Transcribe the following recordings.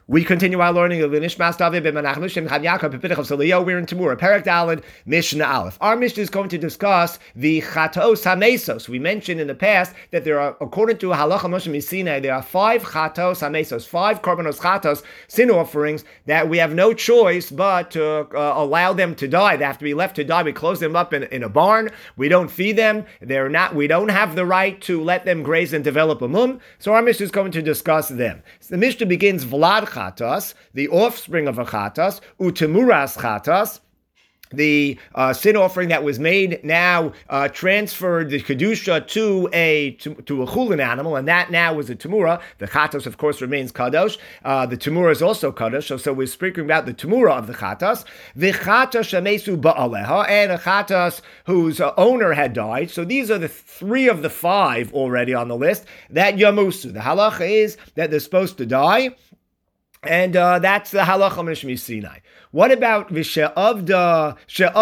We continue our learning of Nishmas David ben Menachem Shem Chav Yaakov B'Pidach of Saliyah. We're in Tamura, Perek Daled, Mishnah Aleph. Our Mishnah is going to discuss the Chatos HaMesos. We mentioned in the past that there are, according to Halacha Moshe Misinai, there are 5 Chatos HaMesos, 5 Korbanos Chatos, sin offerings, that we have no choice but to allow them to die. They have to be left to die. We close them up in a barn. We don't feed them. We don't have the right to let them graze and develop a mum. So our Mishnah is going to discuss them. So the Mishnah begins Vlad Chatas, the offspring of a Chatas, Utemuras Chatas, the sin offering that was made now transferred the kedusha to a chulin animal, and that now was a temura. The chatos, of course, remains kadosh. The temura is also kadosh. So we're speaking about the temura of the chatas. The chatas shamesu ba'aleha, and a chatas whose owner had died. So these are the 3 of the 5 already on the list that yamusu. The halacha is that they're supposed to die. And that's the halacha mishmi Sinai. What about v'she'avda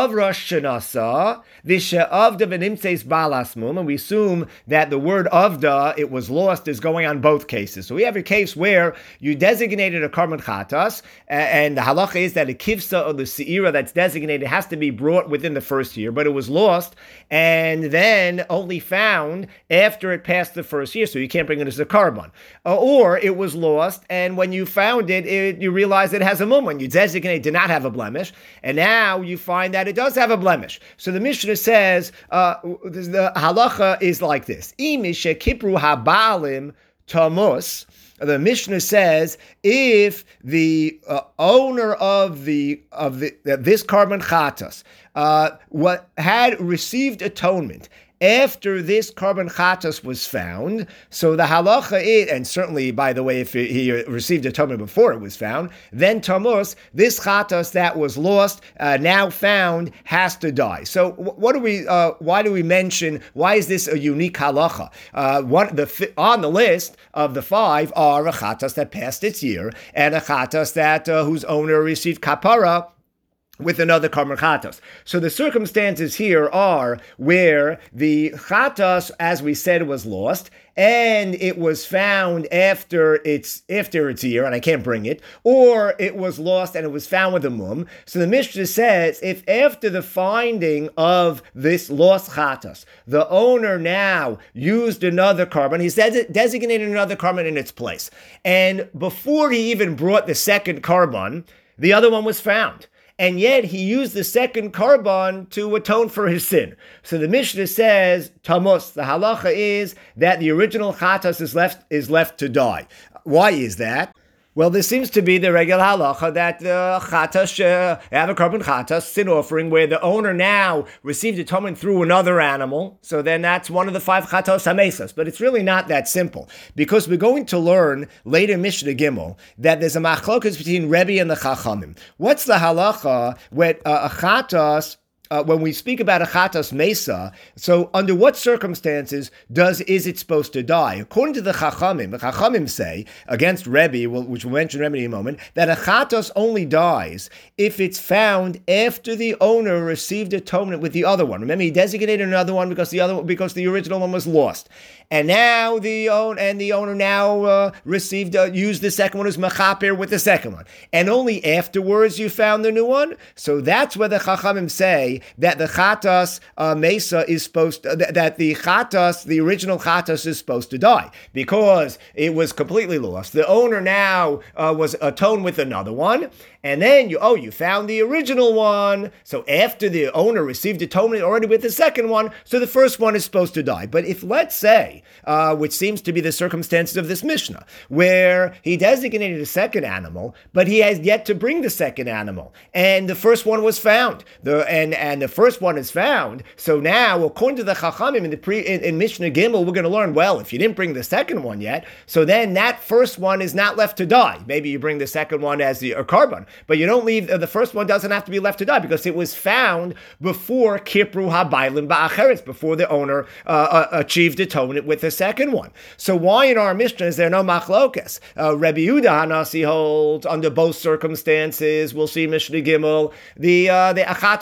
shenasa v'she'avda v'nimtzeis balasmum? And we assume that the word avda, it was lost, is going on both cases. So we have a case where you designated a karban chatas, and the halacha is that a kivsa or the seira that's designated has to be brought within the first year, but it was lost and then only found after it passed the first year, so you can't bring it as a karban. Or it was lost, and when you found it, you realize it has a mum. When you designate it did not have a blemish, and now you find that it does have a blemish. So the Mishnah says the halacha is like this: Imishe kipru habalim tamus. The Mishnah says if the owner of this karban chatas what had received atonement after this karban chatas was found, so the halacha is, and certainly, by the way, if he received atonement before it was found, then tamus, this chatas that was lost, now found, has to die. So why do we mention, why is this a unique halacha? On the list of the 5 are a chatas that passed its year, and a chatas that whose owner received kapara with another karban chatas. So the circumstances here are where the chatas, as we said, was lost, and it was found after its year, and I can't bring it, or it was lost and it was found with a mum. So the Mishnah says, if after the finding of this lost chatas, the owner now used another karban, he designated another karban in its place, and before he even brought the second karban, the other one was found. And yet he used the second karban to atone for his sin. So the Mishnah says, tamus, the halacha is that the original chatas is left to die. Why is that? Well, this seems to be the regular halacha that the chatas have a karban chatas sin offering where the owner now received atonement through another animal. So then that's one of the 5 chatos hamesas. But it's really not that simple, because we're going to learn later Mishnah Gimel that there's a machlokas between Rebbe and the Chachamim. What's the halacha with a chatas? When we speak about a chatas mesa, so under what circumstances is it supposed to die? According to the Chachamim say, against Rebbe, which we'll mention Rebbe in a moment, that a chatas only dies if it's found after the owner received atonement with the other one. Remember, he designated another one because the original one was lost. And now the owner now used the second one as machaper with the second one. And only afterwards you found the new one. So that's where the Chachamim say that the chatas mesa is supposed to, that the original chatas is supposed to die because it was completely lost. The owner now was atoned with another one. And then you found the original one. So after the owner received atonement already with the second one, so the first one is supposed to die. But if, let's say, which seems to be the circumstances of this Mishnah, where he designated a second animal, but he has yet to bring the second animal, and the first one was found, and the first one is found. So now, according to the Chachamim in Mishnah Gimel, we're going to learn, well, if you didn't bring the second one yet, so then that first one is not left to die. Maybe you bring the second one as a karban. But you don't leave, the first one doesn't have to be left to die because it was found before Kipru HaBailim Ba'acheretz, before the owner achieved atonement with the second one. So why in our Mishnah is there no machlokas? Rebbe Yehuda Hanasi holds under both circumstances. We'll see Mishnah Gimel. The achatas is supposed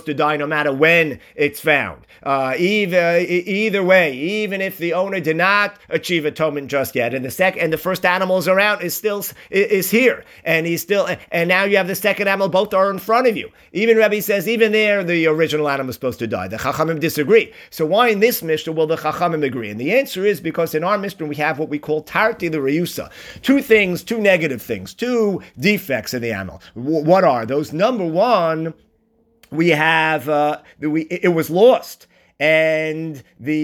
supposed to die no matter when it's found. Either way, even if the owner did not achieve atonement just yet, and the first animal is around, is here, and now you have the second animal, both are in front of you. Even Rebbe says, even there, the original animal is supposed to die. The Chachamim disagree. So why in this Mishnah will the Chachamim agree? And the answer is because in our Mishnah we have what we call Tarti the Reyusa. Two negative things, two defects in the animal. What are those? Number one, we have it was lost, and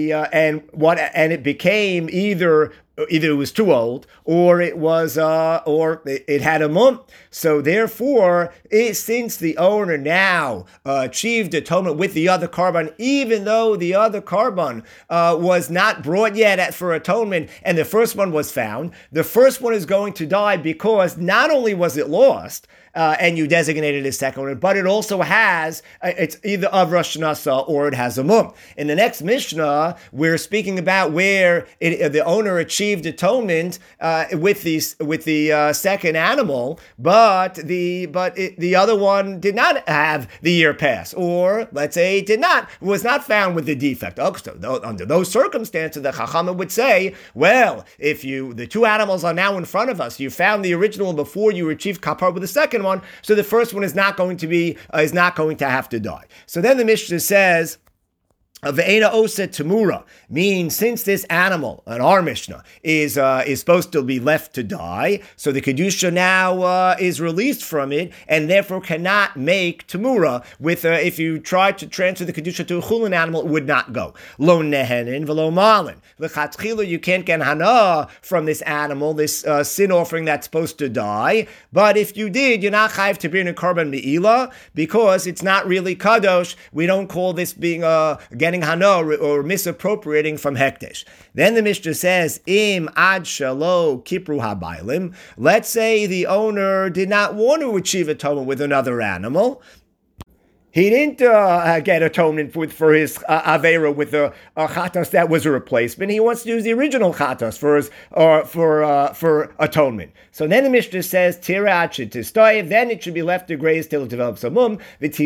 it became either it was too old, or it had a mum. So therefore, since the owner now achieved atonement with the other korban, even though the other korban was not brought yet for atonement, and the first one was found, the first one is going to die because not only was it lost, and you designated a second one, but it also has, it's either of Rosh Hashanah or it has a mum. In the next Mishnah, we're speaking about where the owner achieved atonement with the second animal, but the other one did not have the year pass, or let's say it was not found with the defect. So under those circumstances, the Chachamim would say, well, if the two animals are now in front of us, you found the original one before you achieved kapar with the second one, so the first one is not going to have to die. So then the Mishnah says, Ve'ena oset tamura means since this animal, in our Mishnah, is supposed to be left to die, so the kedusha now is released from it, and therefore cannot make tamura. If you try to transfer the kedusha to a chulin animal, it would not go. Lo nehenin v'lo malin. L'chatchila, you can't get hana from this animal, this sin offering that's supposed to die. But if you did, you're not chayiv to bring a korban me'ilah because it's not really kadosh. We don't call this being getting hana or misappropriating from hekdesh. Then the Mishnah says, Im ad shalo kipru habaylim. Let's say the owner did not want to achieve atonement with another animal. He didn't get atonement for his avera with a chatos that was a replacement. He wants to use the original chatos for atonement. So then the Mishnah says, then it should be left to graze till it develops a mum.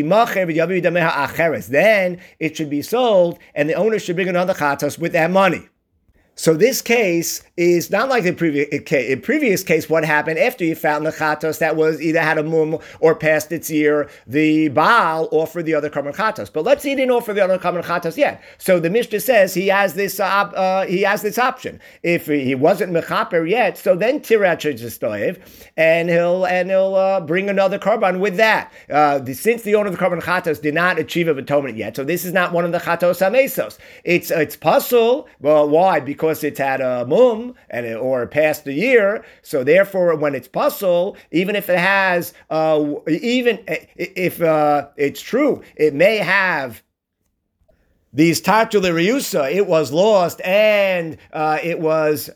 Then it should be sold, and the owner should bring another chatos with that money. So this case is not like the previous case. What happened after you found the chatos that was either had a mum or passed its year? The Baal offered the other korban chatos, but let's say he didn't offer the other korban chatos yet. So the Mishnah says he has this option. If he wasn't mechaper yet, so then tirat shejistoyev, and he'll bring another korban with that. Since the owner of the korban chatos did not achieve an atonement yet, so this is not one of the chatos hamesos. It's puzzle. Well, why? Because it's had a mum or past a year, so therefore, when it's puzzle, even if it has, even if it's true, it may have these Tartu L'Riyusa, it was lost, and it was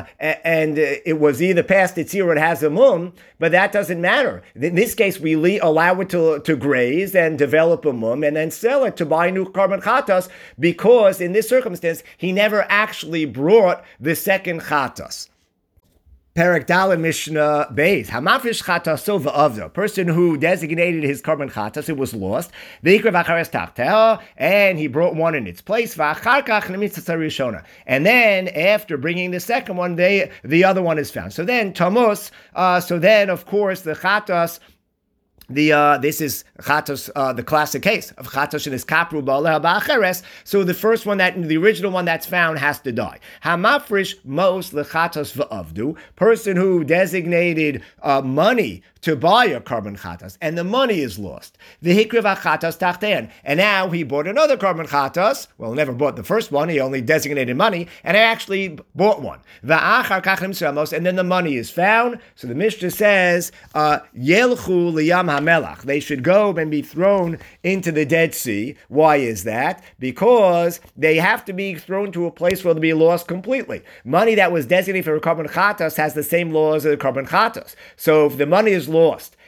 either past its year or it has a mum, but that doesn't matter. In this case, we allow it to graze and develop a mum, and then sell it to buy new korban chatas, because in this circumstance, he never actually brought the second chatas. Perek Daled Mishnah Beis. Hamafrish chataso v'avdo. A person who designated his korban chatas, it was lost. V'ikra v'achares tachteha, and he brought one in its place. V'achar kach nemitzah rishona. And then after bringing the second one, the other one is found. So then Tamus. So then of course the chatas. This is chatos, the classic case of chatos in his kapru ba'acheres. So the first one, the original one that's found, has to die. Hamafrish mos lechatos v'avdu. Person who designated money to buy a korban chatas, and the money is lost. V'hikra v'chatas tachtein. And now he bought another korban chatas. Well, never bought the first one. He only designated money, and he actually bought one. V'achar kachim samos, and then the money is found. So the Mishnah says, Yelchu liyam hamelach. They should go and be thrown into the Dead Sea. Why is that? Because they have to be thrown to a place where they'll be lost completely. Money that was designated for a korban chatas has the same laws as a korban chatas. So if the money is lost,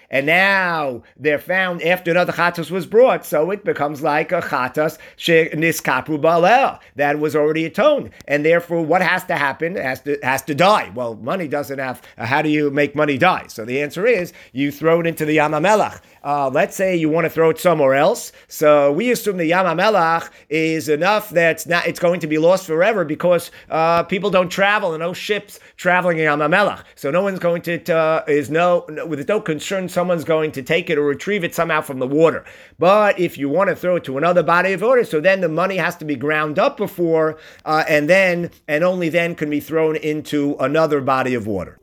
and now they're found after another chatos was brought, so it becomes like a chatos niskapru balel that was already atoned, and therefore what has to happen? It has to die. Well, money doesn't have. How do you make money die? So the answer is you throw it into the Yam HaMelech. Let's say you want to throw it somewhere else. So we assume the Yam HaMelech is enough that it's going to be lost forever because people don't travel and no ships traveling in Yam HaMelech. So no one's going to there's no concern someone's going to take it or retrieve it somehow from the water. But if you want to throw it to another body of water, so then the money has to be ground up before and only then can be thrown into another body of water.